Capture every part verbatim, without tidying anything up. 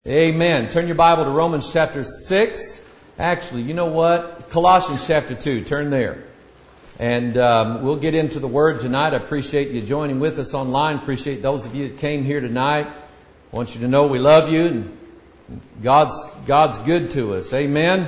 Amen. Turn your Bible to Romans chapter six. Actually, you know what? Colossians chapter two. Turn there. And um, we'll get into the Word tonight. I appreciate you joining with us online. Appreciate those of you that came here tonight. I want you to know we love you and God's God's good to us. Amen.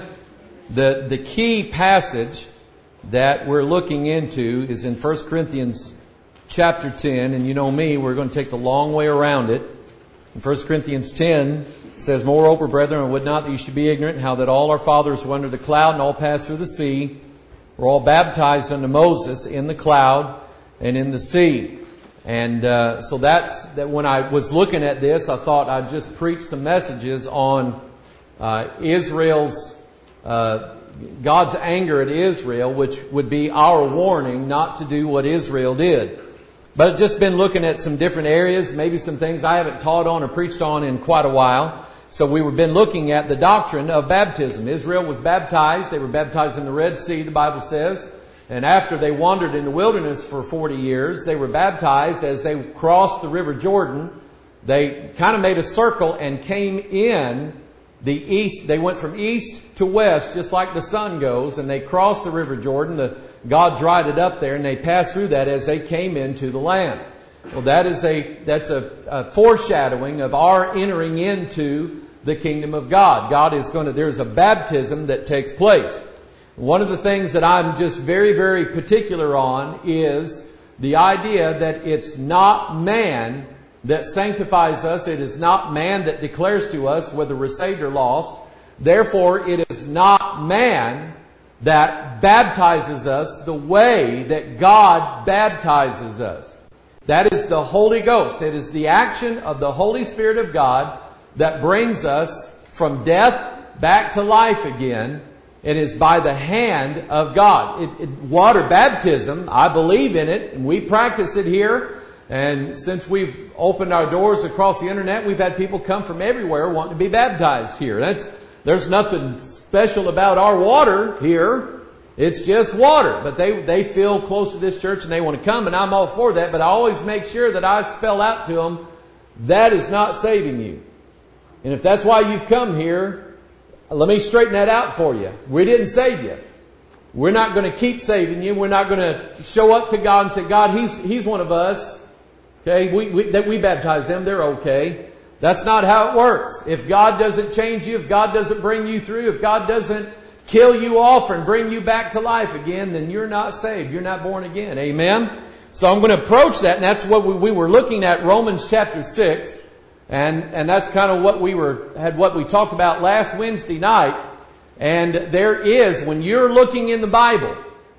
The the key passage that we're looking into is in First Corinthians chapter ten. And you know me, we're going to take the long way around it. In First Corinthians ten, it says, "Moreover, brethren, I would not that you should be ignorant, how that all our fathers were under the cloud and all passed through the sea, were all baptized unto Moses in the cloud and in the sea." And uh, so that's that. When I was looking at this, I thought I'd just preach some messages on uh, Israel's, uh, God's anger at Israel, which would be our warning not to do what Israel did. But I've just been looking at some different areas, maybe some things I haven't taught on or preached on in quite a while. So we've been looking at the doctrine of baptism. Israel was baptized. They were baptized in the Red Sea, the Bible says. And after they wandered in the wilderness for forty years, they were baptized. As they crossed the River Jordan, they kind of made a circle and came in the east. They went from east to west, just like the sun goes, and they crossed the River Jordan. The God dried it up there, and they passed through that as they came into the land. Well, that is a that's a, a foreshadowing of our entering into the kingdom of God. God is going to. There's a baptism that takes place. One of the things that I'm just very, very particular on is the idea that it's not man that sanctifies us. It is not man that declares to us whether we're saved or lost. Therefore, it is not man that baptizes us the way that God baptizes us. That is the Holy Ghost. It is the action of the Holy Spirit of God that brings us from death back to life again. It is by the hand of God. It, it, water baptism, I believe in it, and we practice it here. And since we've opened our doors across the internet, we've had people come from everywhere wanting to be baptized here. That's There's nothing special about our water here. It's just water. But they, they feel close to this church and they want to come, and I'm all for that. But I always make sure that I spell out to them, that is not saving you. And if that's why you've come here, let me straighten that out for you. We didn't save you. We're not going to keep saving you. We're not going to show up to God and say, God, He's He's one of us. Okay, we, we, that we baptize them. They're okay. That's not how it works. If God doesn't change you, if God doesn't bring you through, if God doesn't kill you off and bring you back to life again, then you're not saved. You're not born again. Amen? So I'm going to approach that, and that's what we, we were looking at, Romans chapter six. And, and that's kind of what we were, had what we talked about last Wednesday night. And there is, when you're looking in the Bible,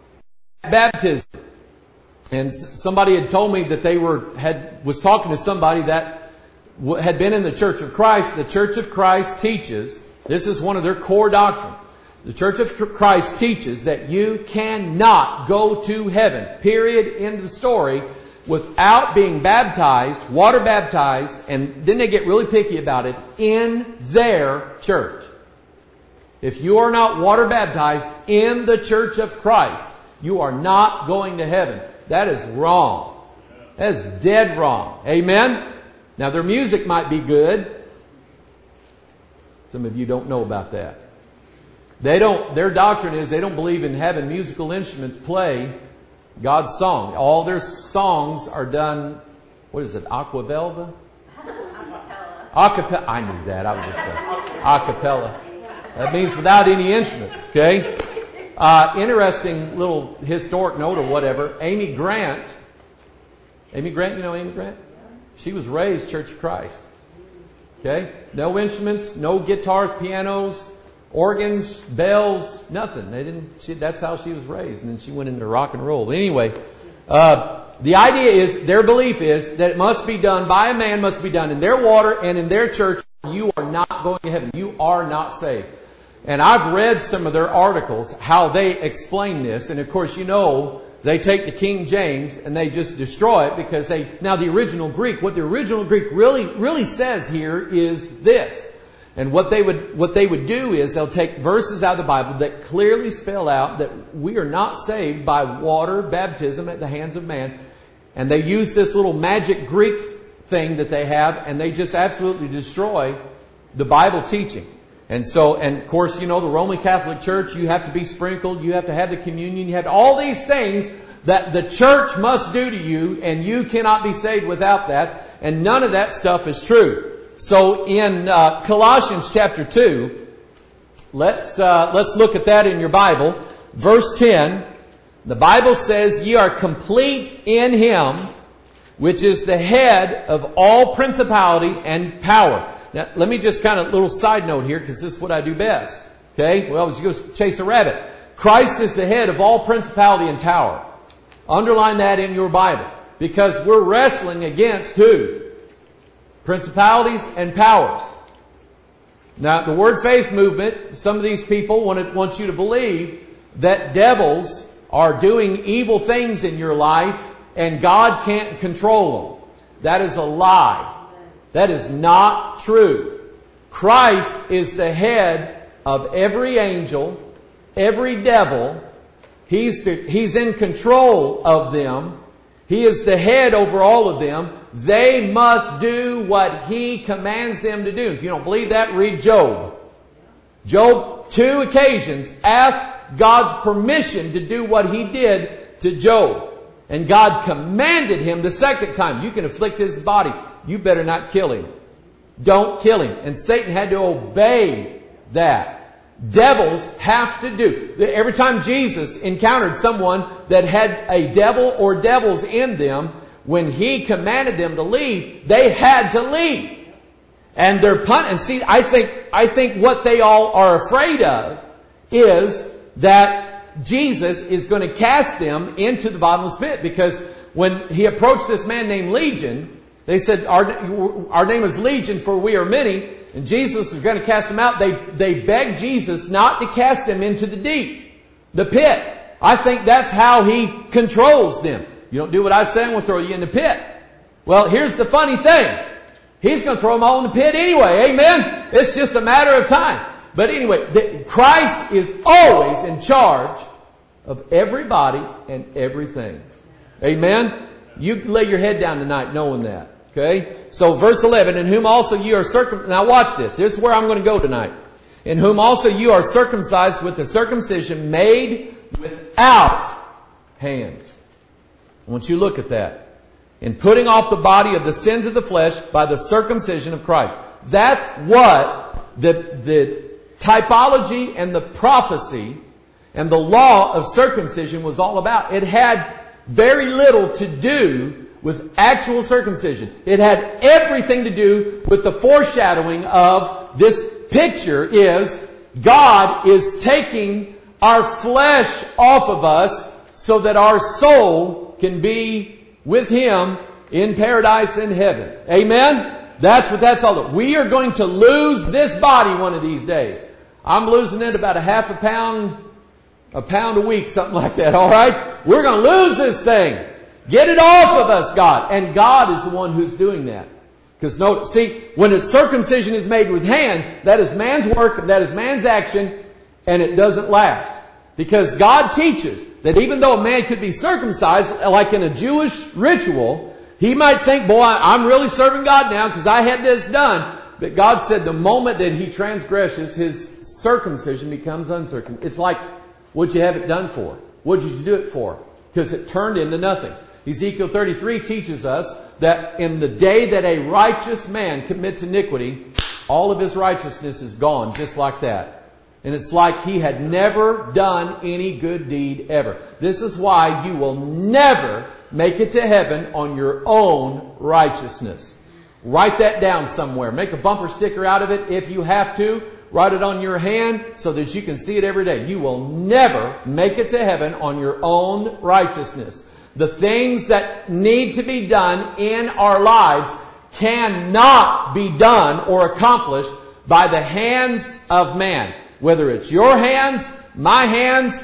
baptism. And somebody had told me that they were, had, was talking to somebody that had been in the Church of Christ. The Church of Christ teaches, this is one of their core doctrines. The Church of Christ teaches that you cannot go to heaven, period, end of story, without being baptized, water baptized, and then they get really picky about it, in their church. If you are not water baptized in the Church of Christ, you are not going to heaven. That is wrong. That is dead wrong. Amen? Now their music might be good. Some of you don't know about that. They don't, their doctrine is they don't believe in having musical instruments play God's song. All their songs are done, what is it, aquavelva? Acapella. I knew that. I was just acapella. That means without any instruments, okay? Uh, interesting little historic note or whatever. Amy Grant. Amy Grant, you know Amy Grant? She was raised Church of Christ. Okay? No instruments, no guitars, pianos, organs, bells, nothing. They didn't. She, that's how she was raised, and then she went into rock and roll. Anyway, uh, the idea is, their belief is that it must be done by a man, must be done in their water and in their church. You are not going to heaven. You are not saved. And I've read some of their articles how they explain this, and of course, you know, they take the King James and they just destroy it because they. Now, the original Greek, what the original Greek really, really says here is this. And what they would, what they would do is they'll take verses out of the Bible that clearly spell out that we are not saved by water baptism at the hands of man. And they use this little magic Greek thing that they have, and they just absolutely destroy the Bible teaching. And so, and of course, you know, the Roman Catholic Church, you have to be sprinkled, you have to have the communion, you have all these things that the church must do to you, and you cannot be saved without that. And none of that stuff is true. So in uh, Colossians chapter two, let's uh, let's look at that in your Bible. Verse ten, the Bible says, "Ye are complete in Him, which is the head of all principality and power." Now, let me just kind of, little side note here, because this is what I do best. Okay? Well, as you go chase a rabbit. Christ is the head of all principality and power. Underline that in your Bible. Because we're wrestling against who? Principalities and powers. Now, the Word Faith movement, some of these people want, to, want you to believe that devils are doing evil things in your life and God can't control them. That is a lie. That is not true. Christ is the head of every angel, every devil. He's the, He's in control of them. He is the head over all of them. They must do what He commands them to do. If you don't believe that, read Job. Job, two occasions, asked God's permission to do what He did to Job. And God commanded him the second time, you can afflict his body. You better not kill him. Don't kill him. And Satan had to obey that. Devils have to do. Every time Jesus encountered someone that had a devil or devils in them, when He commanded them to leave, they had to leave. And they're pun- and see, I think, I think what they all are afraid of is that Jesus is going to cast them into the bottomless pit, because when He approached this man named Legion, they said, our, our name is Legion, for we are many, and Jesus was going to cast them out. They, they begged Jesus not to cast them into the deep, the pit. I think that's how He controls them. You don't do what I say, I'm going to throw you in the pit. Well, here's the funny thing. He's going to throw them all in the pit anyway. Amen? It's just a matter of time. But anyway, the, Christ is always in charge of everybody and everything. Amen? You lay your head down tonight knowing that. Okay? So verse eleven, in whom also you are circum... Now watch this. This is where I'm going to go tonight. In whom also you are circumcised with the circumcision made without hands. I want you to look at that. In putting off the body of the sins of the flesh by the circumcision of Christ. That's what the, the typology and the prophecy and the law of circumcision was all about. It had very little to do with actual circumcision. It had everything to do with the foreshadowing of this picture is God is taking our flesh off of us so that our soul can be with Him in paradise in heaven. Amen? That's what that's all about. We are going to lose this body one of these days. I'm losing it about a half a pound, a pound a week, something like that, alright? We're going to lose this thing. Get it off of us, God. And God is the one who's doing that. Because note, see, when a circumcision is made with hands, that is man's work, that is man's action, and it doesn't last. Because God teaches that even though a man could be circumcised, like in a Jewish ritual, he might think, boy, I'm really serving God now because I had this done. But God said the moment that he transgresses, his circumcision becomes uncircumcised. It's like, what'd you have it done for? What did you do it for? Because it turned into nothing. Ezekiel thirty-three teaches us that in the day that a righteous man commits iniquity, all of his righteousness is gone just like that. And it's like he had never done any good deed ever. This is why you will never make it to heaven on your own righteousness. Write that down somewhere. Make a bumper sticker out of it if you have to. Write it on your hand so that you can see it every day. You will never make it to heaven on your own righteousness. The things that need to be done in our lives cannot be done or accomplished by the hands of man. Whether it's your hands, my hands,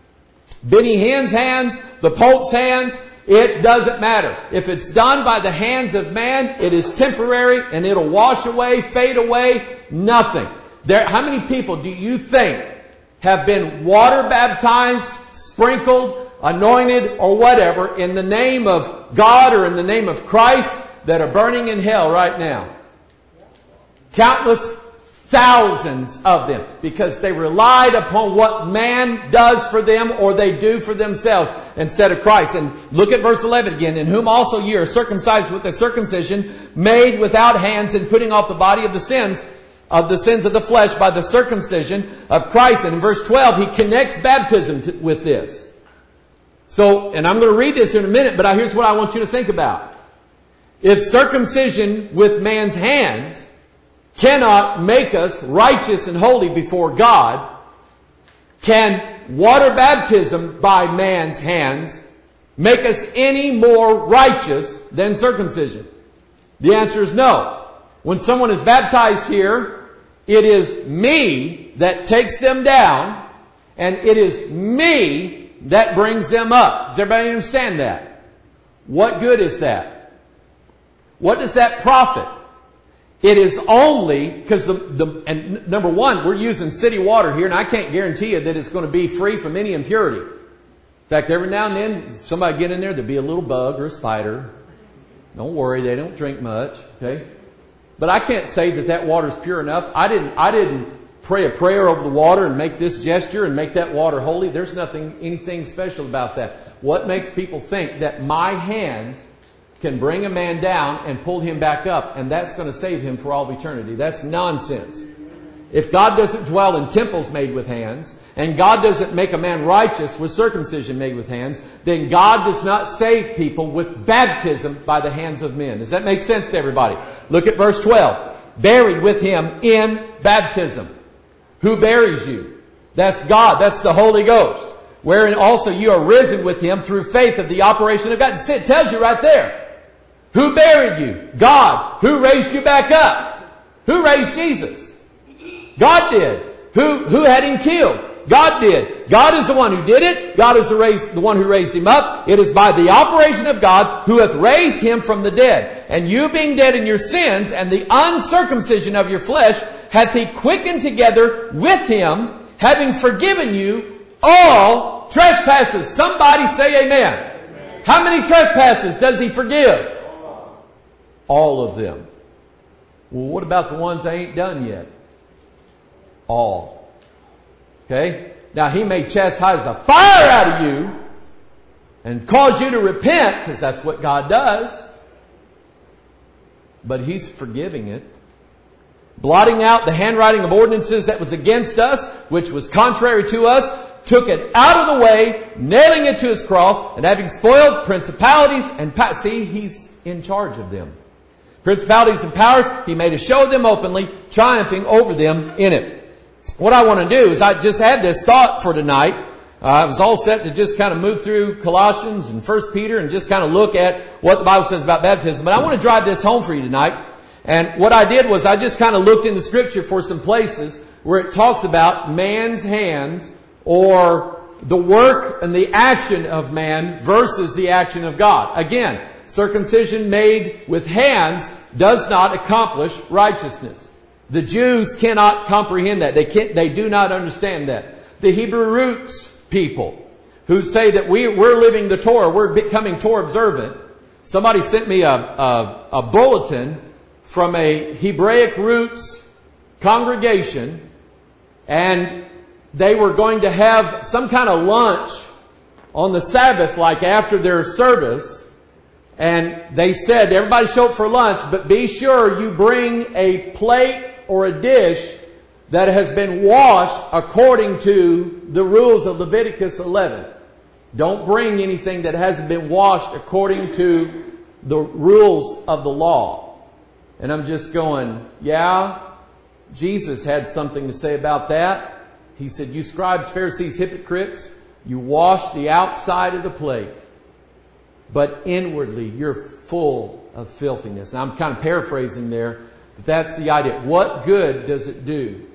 Benny Hinn's hands, the Pope's hands, it doesn't matter. If it's done by the hands of man, it is temporary and it'll wash away, fade away, nothing. There, how many people do you think have been water baptized, sprinkled, anointed, or whatever in the name of God or in the name of Christ that are burning in hell right now? Countless Thousands of them. Because they relied upon what man does for them or they do for themselves instead of Christ. And look at verse eleven again. In whom also ye are circumcised with a circumcision made without hands, and putting off the body of the sins of the sins of the flesh by the circumcision of Christ. And in verse twelve, he connects baptism to, with this. So, and I'm going to read this in a minute, but here's what I want you to think about. If circumcision with man's hands cannot make us righteous and holy before God, can water baptism by man's hands make us any more righteous than circumcision? The answer is no. When someone is baptized here, it is me that takes them down, and it is me that brings them up. Does everybody understand that? What good is that? What does that profit? It is only because the, the, and number one, we're using city water here, and I can't guarantee you that it's going to be free from any impurity. In fact, every now and then, somebody get in there, there'll be a little bug or a spider. Don't worry, they don't drink much, okay? But I can't say that that water is pure enough. I didn't, I didn't pray a prayer over the water and make this gesture and make that water holy. There's nothing, anything special about that. What makes people think that my hands can bring a man down and pull him back up, and that's going to save him for all eternity? That's nonsense. If God doesn't dwell in temples made with hands, and God doesn't make a man righteous with circumcision made with hands, then God does not save people with baptism by the hands of men. Does that make sense to everybody? Look at verse twelve. Buried with him in baptism. Who buries you? That's God. That's the Holy Ghost. Wherein also you are risen with him through faith of the operation of God. It tells you right there. Who buried you? God. Who raised you back up? Who raised Jesus? God did. Who, who had him killed? God did. God is the one who did it. God is the, raised, the one who raised him up. It is by the operation of God who hath raised him from the dead. And you being dead in your sins and the uncircumcision of your flesh hath he quickened together with him, having forgiven you all trespasses. Somebody say amen. Amen. How many trespasses does he forgive? All of them. Well, what about the ones I ain't done yet? All. Okay? Now, he may chastise the fire out of you and cause you to repent, because that's what God does. But he's forgiving it. Blotting out the handwriting of ordinances that was against us, which was contrary to us, took it out of the way, nailing it to his cross, and having spoiled principalities and powers. See, he's in charge of them. Principalities and powers, he made a show of them openly, triumphing over them in it. What I want to do is, I just had this thought for tonight. Uh, I was all set to just kind of move through Colossians and First Peter and just kind of look at what the Bible says about baptism. But I want to drive this home for you tonight. And what I did was I just kind of looked in the Scripture for some places where it talks about man's hands, or the work and the action of man versus the action of God. Again, circumcision made with hands does not accomplish righteousness. The Jews cannot comprehend that. They can't, they do not understand that. The Hebrew roots people who say that we, we're living the Torah, we're becoming Torah observant. Somebody sent me a, a, a bulletin from a Hebraic roots congregation, and they were going to have some kind of lunch on the Sabbath, like after their service. And they said, everybody show up for lunch, but be sure you bring a plate or a dish that has been washed according to the rules of Leviticus eleven. Don't bring anything that hasn't been washed according to the rules of the law. And I'm just going, yeah, Jesus had something to say about that. He said, you scribes, Pharisees, hypocrites, you wash the outside of the plate, but inwardly you're full of filthiness. Now, I'm kind of paraphrasing there, but that's the idea. What good does it do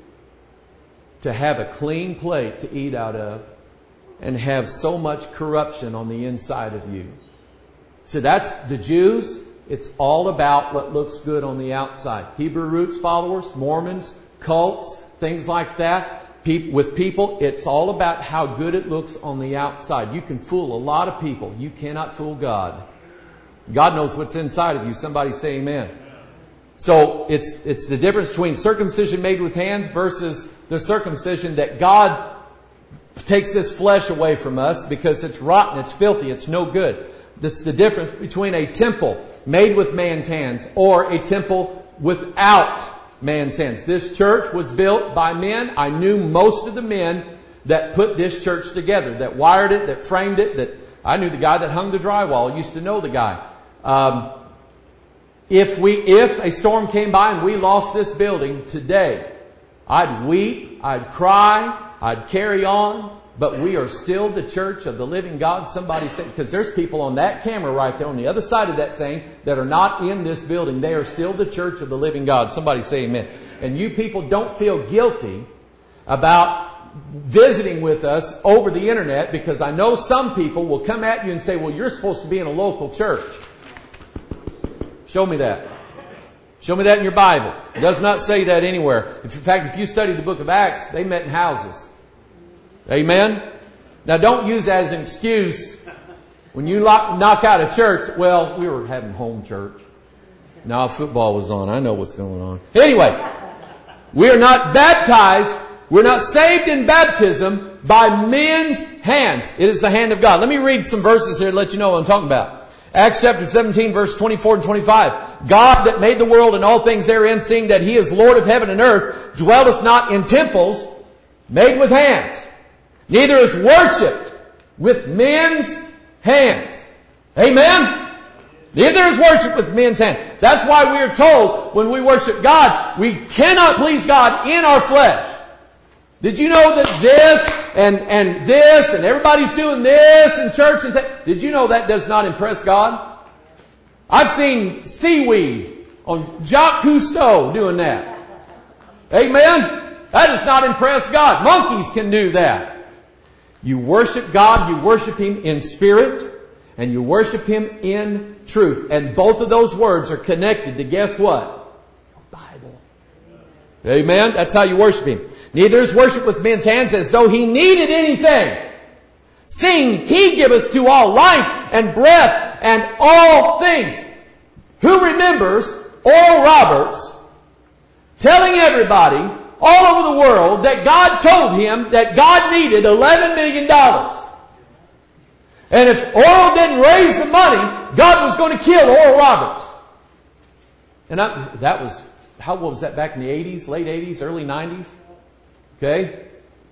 to have a clean plate to eat out of and have so much corruption on the inside of you? So that's the Jews. It's all about what looks good on the outside. Hebrew roots followers, Mormons, cults, things like that. With people, it's all about how good it looks on the outside. You can fool a lot of people. You cannot fool God. God knows what's inside of you. Somebody say amen. So it's, it's the difference between circumcision made with hands versus the circumcision that God takes this flesh away from us because it's rotten, it's filthy, it's no good. That's the difference between a temple made with man's hands or a temple without man's hands. This church was built by men. I knew most of the men that put this church together, that wired it, that framed it, that I knew the guy that hung the drywall. I used to know the guy. Um, if we, if a storm came by and we lost this building today, I'd weep, I'd cry, I'd carry on, but we are still the church of the living God. Somebody said, because there's people on that camera right there on the other side of that thing that are not in this building. They are still the church of the living God. Somebody say amen. And you people don't feel guilty about visiting with us over the internet, because I know some people will come at you and say, well, you're supposed to be in a local church. Show me that. Show me that in your Bible. It does not say that anywhere. In fact, if you study the book of Acts, they met in houses. Amen? Now don't use that as an excuse when you lock, knock out a church. Well, we were having home church. No, football was on. I know what's going on. Anyway, we are not baptized. We're not saved in baptism by men's hands. It is the hand of God. Let me read some verses here to let you know what I'm talking about. Acts chapter seventeen, verse twenty-four and twenty-five. God that made the world and all things therein, seeing that He is Lord of heaven and earth, dwelleth not in temples made with hands, neither is worshipped with men's hands. Amen? Neither is worshipped with men's hands. That's why we are told when we worship God, we cannot please God in our flesh. Did you know that this and, and this and everybody's doing this in church and th- did you know that does not impress God? I've seen seaweed on Jacques Cousteau doing that. Amen? That does not impress God. Monkeys can do that. You worship God, you worship Him in spirit, and you worship Him in truth. And both of those words are connected to, guess what? The Bible. Amen? That's how you worship Him. Neither is worship with men's hands as though He needed anything, seeing He giveth to all life and breath and all things. Who remembers Oral Roberts telling everybody all over the world that God told him that God needed eleven million dollars. And if Oral didn't raise the money, God was going to kill Oral Roberts. And I, that was, how what was that, back in the eighties, late eighties, early nineties? Okay?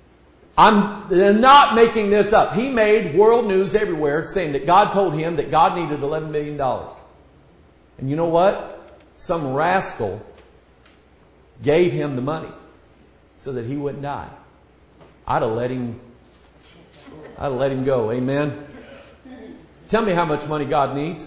I'm not making this up. He made world news everywhere saying that God told him that God needed eleven million dollars. And you know what? Some rascal gave him the money so that he wouldn't die. I'd have let him, I'd have let him go. Amen? Tell me how much money God needs.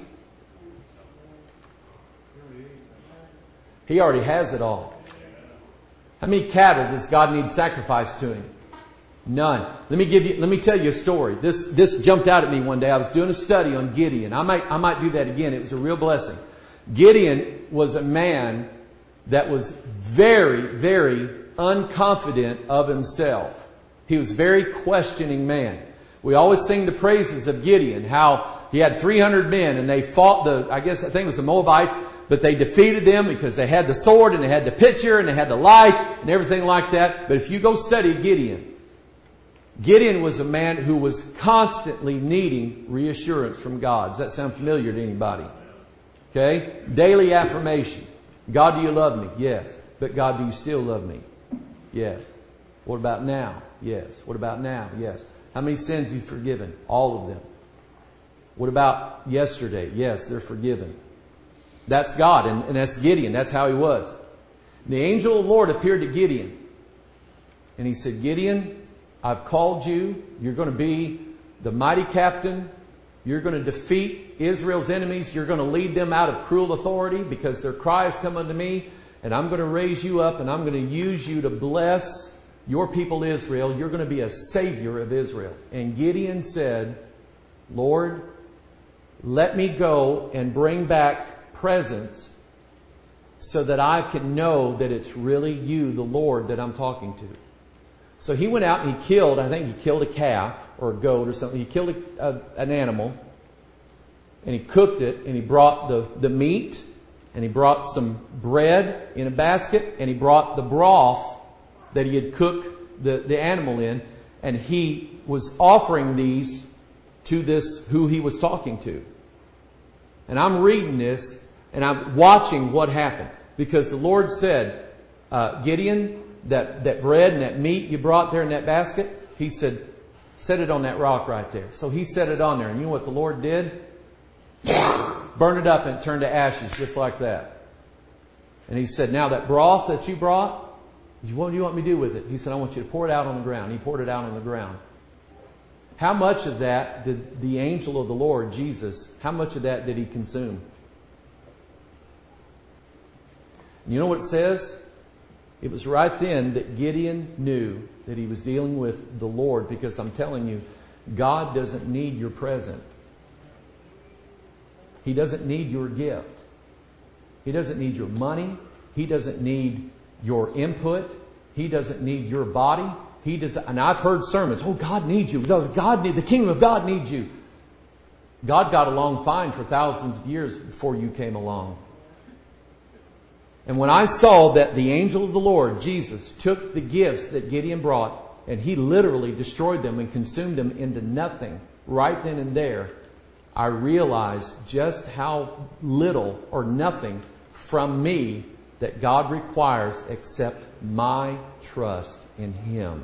He already has it all. How many cattle does God need sacrificed to Him? None. Let me give you, let me tell you a story. This, this jumped out at me one day. I was doing a study on Gideon. I might, I might do that again. It was a real blessing. Gideon was a man that was very, very unconfident of himself. He was a very questioning man. We always sing the praises of Gideon, how he had three hundred men and they fought the, I guess, I think it was the Moabites, but they defeated them because they had the sword and they had the pitcher and they had the light and everything like that. But if you go study Gideon, Gideon was a man who was constantly needing reassurance from God. Does that sound familiar to anybody? Okay? Daily affirmation. God, do you love me? Yes. But God, do you still love me? Yes. What about now? Yes. What about now? Yes. How many sins have you forgiven? All of them. What about yesterday? Yes, they're forgiven. That's God, and, and that's Gideon. That's how he was. The angel of the Lord appeared to Gideon. And he said, Gideon, I've called you. You're going to be the mighty captain. You're going to defeat Israel's enemies. You're going to lead them out of cruel authority because their cry has come unto me. And I'm going to raise you up and I'm going to use you to bless your people Israel. You're going to be a savior of Israel. And Gideon said, Lord, let me go and bring back presents so that I can know that it's really you, the Lord, that I'm talking to. So he went out and he killed, I think he killed a calf or a goat or something. He killed a, a, an animal and he cooked it and he brought the, the meat And he brought some bread in a basket, and he brought the broth that he had cooked the, the animal in, and he was offering these to this who he was talking to. And I'm reading this, and I'm watching what happened. Because the Lord said, uh, Gideon, that, that bread and that meat you brought there in that basket, He said, set it on that rock right there. So he set it on there. And you know what the Lord did? Burn it up and it turned to ashes just like that. And he said, now that broth that you brought, what do you want me to do with it? He said, I want you to pour it out on the ground. He poured it out on the ground. How much of that did the angel of the Lord, Jesus, how much of that did he consume? You know what it says? It was right then that Gideon knew that he was dealing with the Lord, because I'm telling you, God doesn't need your present. He doesn't need your gift. He doesn't need your money. He doesn't need your input. He doesn't need your body. He does, and I've heard sermons, oh, God needs you. God need, the kingdom of God needs you. God got along fine for thousands of years before you came along. And when I saw that the angel of the Lord, Jesus, took the gifts that Gideon brought, and he literally destroyed them and consumed them into nothing right then and there, I realized just how little or nothing from me that God requires except my trust in Him.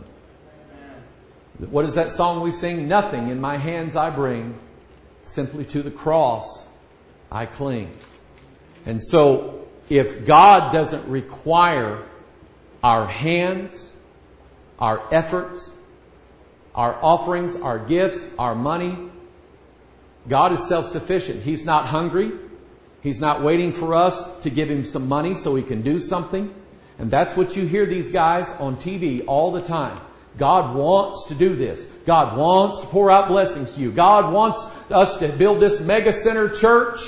What is that song we sing? Nothing in my hands I bring, simply to the cross I cling. And so, if God doesn't require our hands, our efforts, our offerings, our gifts, our money, God is self-sufficient. He's not hungry. He's not waiting for us to give Him some money so He can do something. And that's what you hear these guys on T V all the time. God wants to do this. God wants to pour out blessings to you. God wants us to build this mega center church.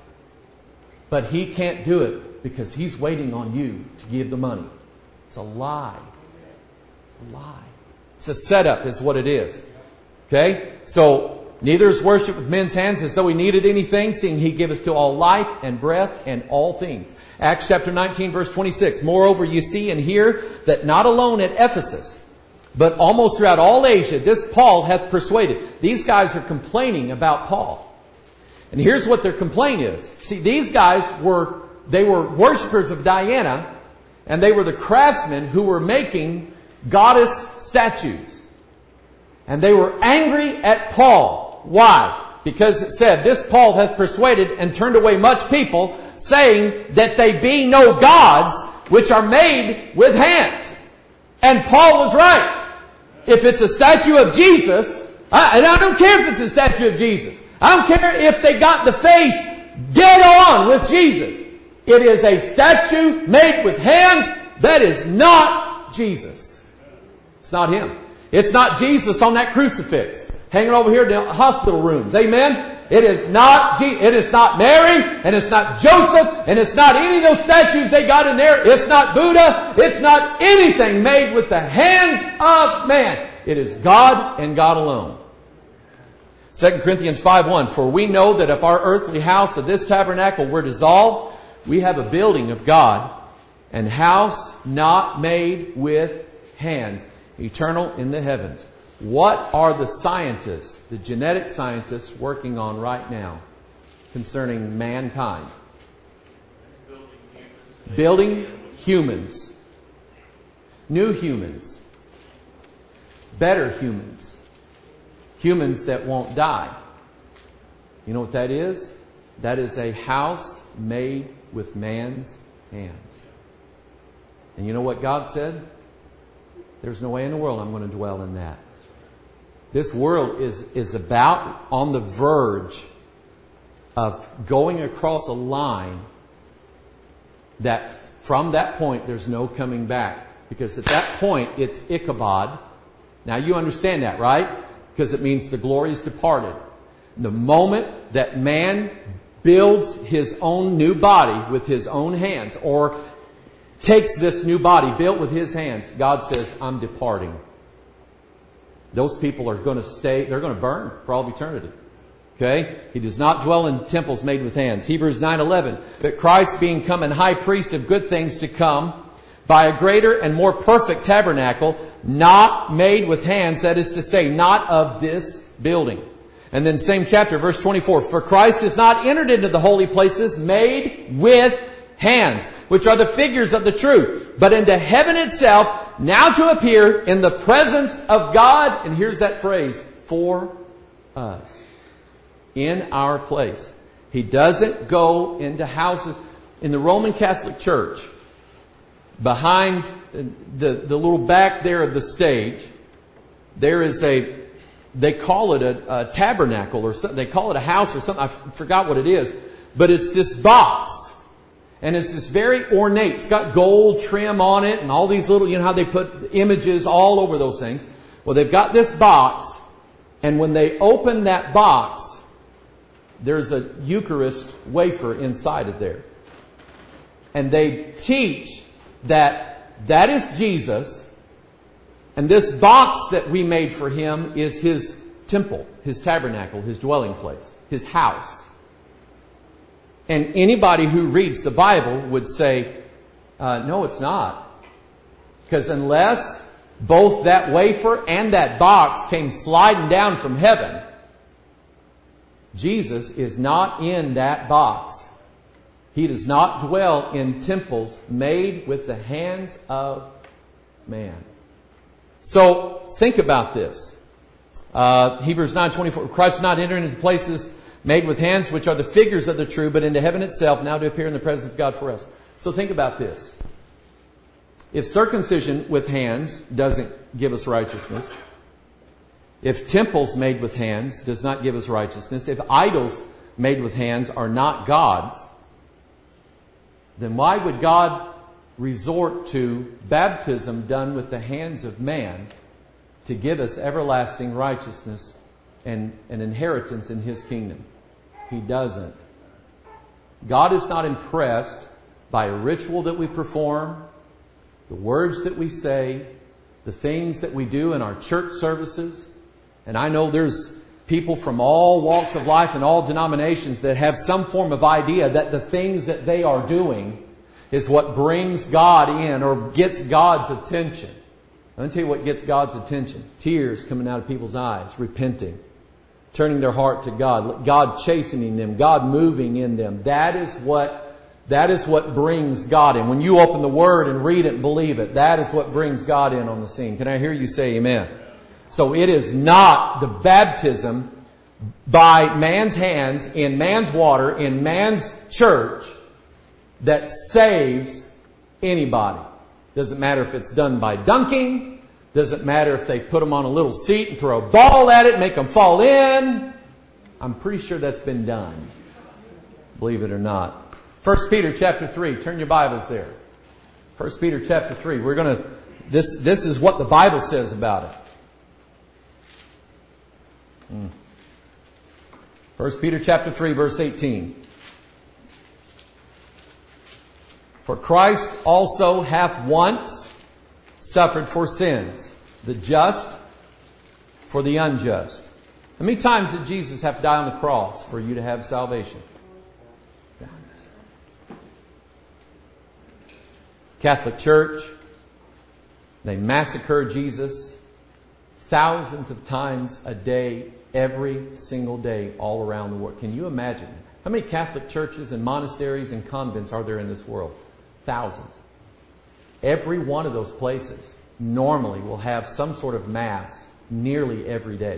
But He can't do it because He's waiting on you to give the money. It's a lie. It's a lie. It's a setup is what it is. Okay? So, neither is worship with men's hands as though He needed anything, seeing He giveth to all life and breath and all things. Acts chapter nineteen verse twenty-six. Moreover, you see and hear that not alone at Ephesus, but almost throughout all Asia, this Paul hath persuaded. These guys are complaining about Paul. And here's what their complaint is. See, these guys were, they were worshipers of Diana, and they were the craftsmen who were making goddess statues. And they were angry at Paul. Why? Because it said, this Paul hath persuaded and turned away much people, saying that they be no gods which are made with hands. And Paul was right. If it's a statue of Jesus, I, and I don't care if it's a statue of Jesus. I don't care if they got the face dead on with Jesus. It is a statue made with hands. That is not Jesus. It's not Him. It's not Jesus on that crucifix hanging over here in the hospital rooms. Amen? It is not Je- It is not Mary, and it's not Joseph, and it's not any of those statues they got in there. It's not Buddha. It's not anything made with the hands of man. It is God and God alone. Second Corinthians five one. For we know that if our earthly house of this tabernacle were dissolved, we have a building of God, an house not made with hands, eternal in the heavens. What are the scientists, the genetic scientists, working on right now concerning mankind? Building humans. New humans. Better humans. Humans that won't die. You know what that is? That is a house made with man's hands. And you know what God said? There's no way in the world I'm going to dwell in that. This world is, is about on the verge of going across a line that from that point there's no coming back. Because at that point it's Ichabod. Now you understand that, right? Because it means the glory is departed. The moment that man builds his own new body with his own hands, or takes this new body built with his hands, God says, I'm departing. Those people are going to stay, they're going to burn for all of eternity. Okay? He does not dwell in temples made with hands. Hebrews nine eleven. But Christ being come an high priest of good things to come, by a greater and more perfect tabernacle, not made with hands, that is to say, not of this building. And then same chapter, verse twenty-four. For Christ is not entered into the holy places made with hands, which are the figures of the true, but into heaven itself, now to appear in the presence of God. And here's that phrase, for us. In our place. He doesn't go into houses. In the Roman Catholic Church, behind the, the little back there of the stage, there is a, they call it a, a tabernacle or something. They call it a house or something. I forgot what it is. But it's this box. And it's this very ornate. It's got gold trim on it and all these little, you know how they put images all over those things. Well, they've got this box. And when they open that box, there's a Eucharist wafer inside of there. And they teach that that is Jesus, and this box that we made for Him is His temple, His tabernacle, His dwelling place, His house. And anybody who reads the Bible would say, uh, no, it's not. Because unless both that wafer and that box came sliding down from heaven, Jesus is not in that box. He does not dwell in temples made with the hands of man. So, think about this. Uh, Hebrews nine twenty-four. Christ is not entering into places made with hands, which are the figures of the true, but into heaven itself, now to appear in the presence of God for us. So think about this. If circumcision with hands doesn't give us righteousness, if temples made with hands does not give us righteousness, if idols made with hands are not God's, then why would God resort to baptism done with the hands of man to give us everlasting righteousness and an inheritance in His kingdom? He doesn't. God is not impressed by a ritual that we perform, the words that we say, the things that we do in our church services. And I know there's people from all walks of life and all denominations that have some form of idea that the things that they are doing is what brings God in or gets God's attention. Let me tell you what gets God's attention. Tears coming out of people's eyes, repenting, turning their heart to God, God chastening them, God moving in them. That is what, that is what brings God in. When you open the Word and read it and believe it, that is what brings God in on the scene. Can I hear you say amen? So it is not the baptism by man's hands, in man's water, in man's church that saves anybody. Doesn't matter if it's done by dunking. Doesn't matter if they put them on a little seat and throw a ball at it, make them fall in. I'm pretty sure that's been done. Believe it or not. First Peter chapter three. Turn your Bibles there. First Peter chapter three. We're going to, this, this is what the Bible says about it. Hmm. First Peter chapter three, verse eighteen. For Christ also hath once suffered for sins, the just for the unjust. How many times did Jesus have to die on the cross for you to have salvation? Catholic Church, they massacre Jesus thousands of times a day, every single day, all around the world. Can you imagine? How many Catholic churches and monasteries and convents are there in this world? Thousands. Every one of those places normally will have some sort of mass nearly every day.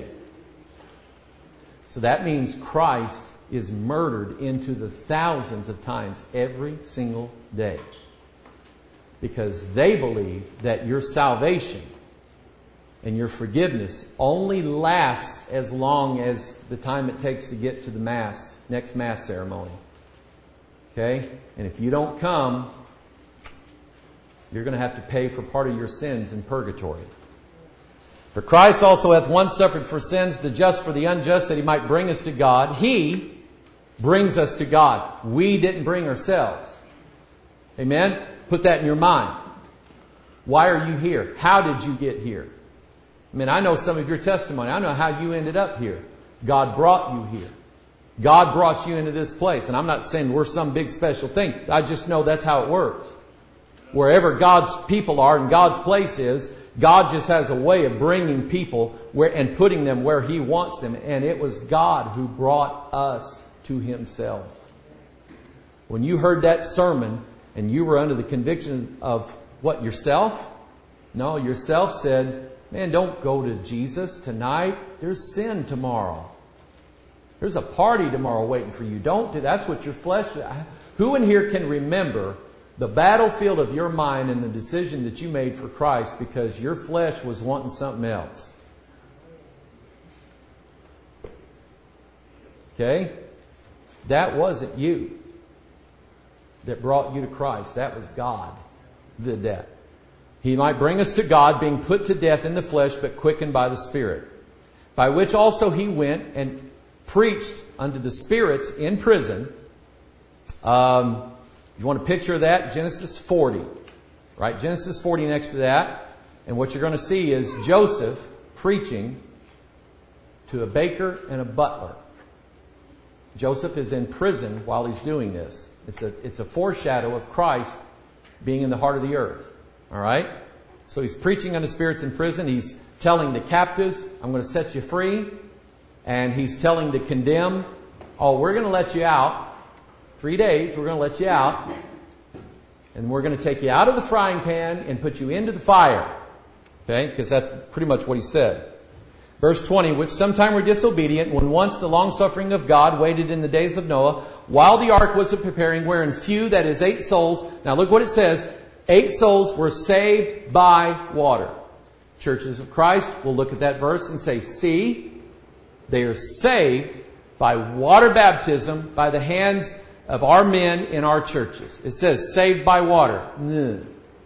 So that means Christ is murdered into the thousands of times every single day. Because they believe that your salvation and your forgiveness only lasts as long as the time it takes to get to the Mass, next Mass ceremony. Okay? And if you don't come, you're going to have to pay for part of your sins in purgatory. For Christ also hath once suffered for sins, the just for the unjust, that He might bring us to God. He brings us to God. We didn't bring ourselves. Amen? Put that in your mind. Why are you here? How did you get here? I mean, I know some of your testimony. I know how you ended up here. God brought you here. God brought you into this place. And I'm not saying we're some big special thing. I just know that's how it works. Wherever God's people are and God's place is, God just has a way of bringing people where and putting them where He wants them. And it was God who brought us to Himself. When you heard that sermon and you were under the conviction of what, yourself? No, yourself said, man, don't go to Jesus tonight. There's sin tomorrow. There's a party tomorrow waiting for you. Don't do that's what your flesh. Who in here can remember the battlefield of your mind and the decision that you made for Christ because your flesh was wanting something else? Okay? That wasn't you that brought you to Christ. That was God that did that. He might bring us to God, being put to death in the flesh, but quickened by the Spirit. By which also He went and preached unto the spirits in prison. Um, you want a picture of that? Genesis forty. Right? Genesis forty next to that. And what you're going to see is Joseph preaching to a baker and a butler. Joseph is in prison while he's doing this. It's a, it's a foreshadow of Christ being in the heart of the earth. All right? So he's preaching unto spirits in prison. He's telling the captives, I'm going to set you free. And he's telling the condemned, oh, we're going to let you out. Three days, we're going to let you out. And we're going to take you out of the frying pan and put you into the fire. Okay? Because that's pretty much what he said. Verse twenty, which sometime were disobedient, when once the long-suffering of God waited in the days of Noah, while the ark was preparing, wherein few, that is eight souls. Now look what it says. Eight souls were saved by water. Churches of Christ will look at that verse and say, see, they are saved by water baptism by the hands of our men in our churches. It says saved by water. Ugh.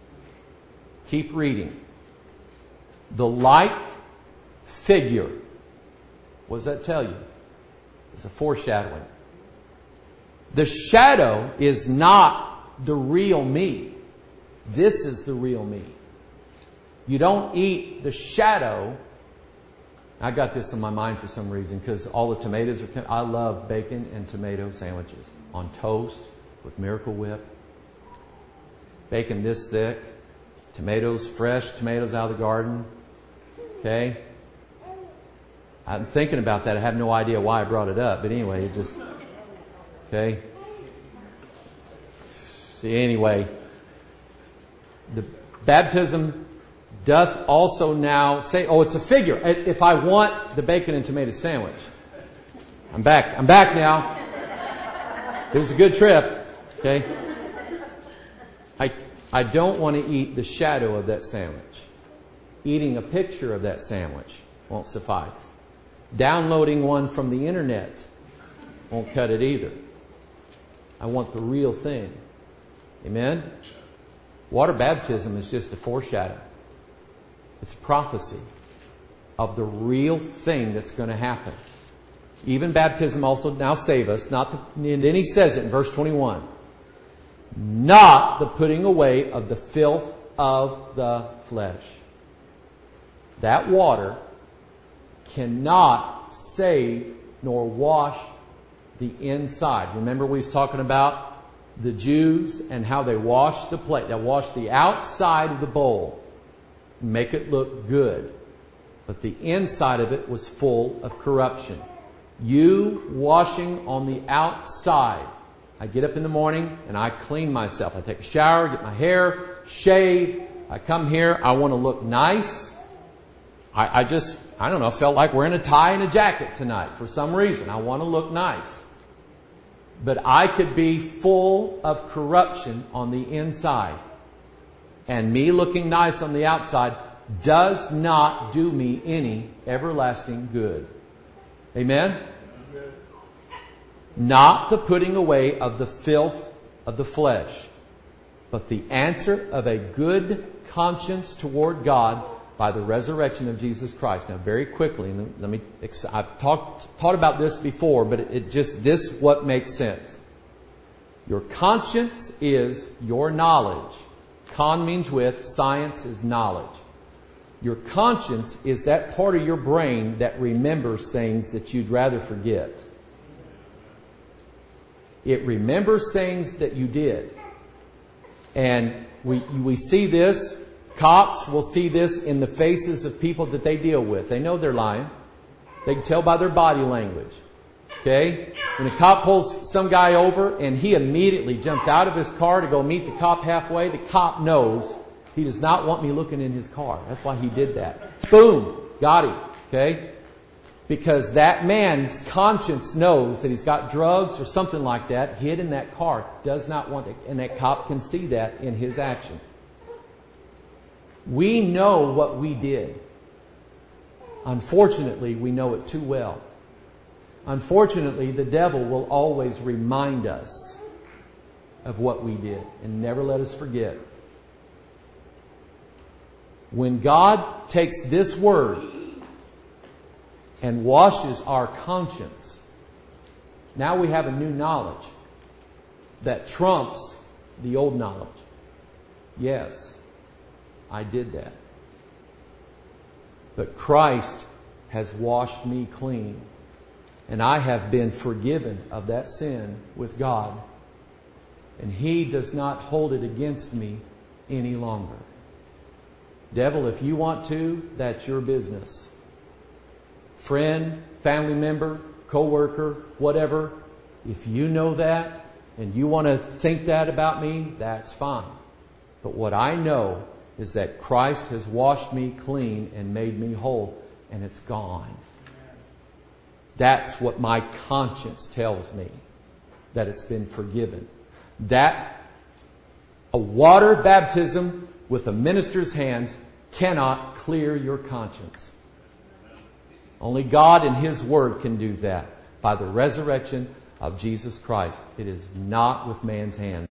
Keep reading. The like figure. What does that tell you? It's a foreshadowing. The shadow is not the real me. This is the real me. You don't eat the shadow. I got this in my mind for some reason because all the tomatoes are... I love bacon and tomato sandwiches on toast with Miracle Whip. Bacon this thick. Tomatoes, fresh tomatoes out of the garden. Okay? I'm thinking about that. I have no idea why I brought it up. But anyway, it just... Okay? See, anyway. The baptism doth also now say, oh, it's a figure. If I want the bacon and tomato sandwich. I'm back. I'm back now. It was a good trip. Okay? I, I don't want to eat the shadow of that sandwich. Eating a picture of that sandwich won't suffice. Downloading one from the internet won't cut it either. I want the real thing. Amen? Water baptism is just a foreshadow. It's a prophecy of the real thing that's going to happen. Even baptism also now save us. Not the, and then he says it in verse twenty-one. Not the putting away of the filth of the flesh. That water cannot save nor wash the inside. Remember we was talking about the Jews and how they washed the plate. They washed the outside of the bowl. Make it look good. But the inside of it was full of corruption. You washing on the outside. I get up in the morning and I clean myself. I take a shower, get my hair, shave. I come here. I want to look nice. I, I just, I don't know, felt like wearing a tie and a jacket tonight for some reason. I want to look nice. But I could be full of corruption on the inside. And me looking nice on the outside does not do me any everlasting good. Amen? Not the putting away of the filth of the flesh, but the answer of a good conscience toward God by the resurrection of Jesus Christ. Now, very quickly, let me, I've talked, taught about this before, but it, it just, this what makes sense. Your conscience is your knowledge. Con means with, science is knowledge. Your conscience is that part of your brain that remembers things that you'd rather forget. It remembers things that you did. And we, we see this. Cops will see this in the faces of people that they deal with. They know they're lying. They can tell by their body language. Okay? When a cop pulls some guy over and he immediately jumped out of his car to go meet the cop halfway, the cop knows he does not want me looking in his car. That's why he did that. Boom! Got him. Okay? Because that man's conscience knows that he's got drugs or something like that hid in that car. Does not want it. And that cop can see that in his actions. We know what we did. Unfortunately, we know it too well. Unfortunately, the devil will always remind us of what we did and never let us forget. When God takes this word and washes our conscience, now we have a new knowledge that trumps the old knowledge. Yes, I did that. But Christ has washed me clean. And I have been forgiven of that sin with God. And He does not hold it against me any longer. Devil, if you want to, that's your business. Friend, family member, co-worker, whatever, if you know that and you want to think that about me, that's fine. But what I know is that Christ has washed me clean and made me whole, and it's gone. That's what my conscience tells me, that it's been forgiven. That a water baptism with a minister's hands cannot clear your conscience. Only God and His Word can do that by the resurrection of Jesus Christ. It is not with man's hands.